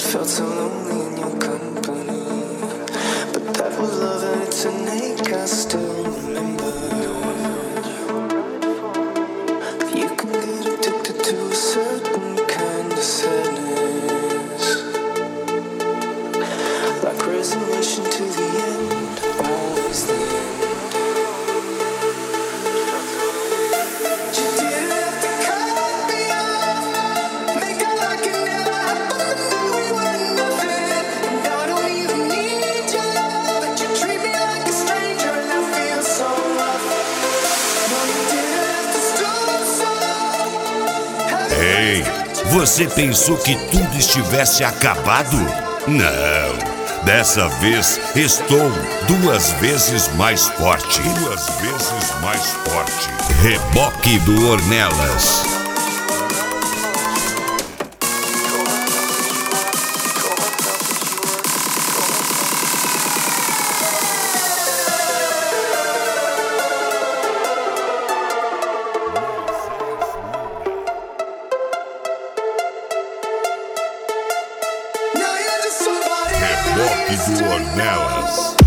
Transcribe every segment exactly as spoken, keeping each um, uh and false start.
Felt so lonely in your company, but that was love and it's innate. I still remember. You can get addicted to a certain kind of sadness, like resignation to the end, always the end. Ei, você pensou que tudo estivesse acabado? Não. Dessa vez estou duas vezes mais forte. Duas vezes mais forte. Reboque do Ornelas. Reboque do Ornelas.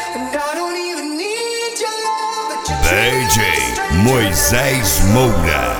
D J Moisés Moura.